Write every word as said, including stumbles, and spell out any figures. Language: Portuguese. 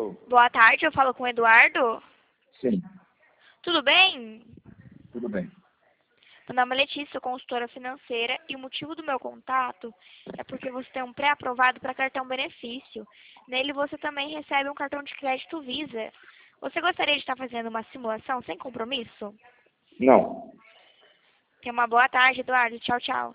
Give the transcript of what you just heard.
Alô? Boa tarde, eu falo com o Eduardo. Sim, Tudo bem? tudo bem. Meu nome é Letícia, sou consultora financeira e o motivo do meu contato é porque você tem um pré-aprovado para cartão benefício. Nele você também recebe um cartão de crédito Visa. Você gostaria de estar fazendo uma simulação sem compromisso? Não. Tenha uma boa tarde, Eduardo. Tchau, tchau.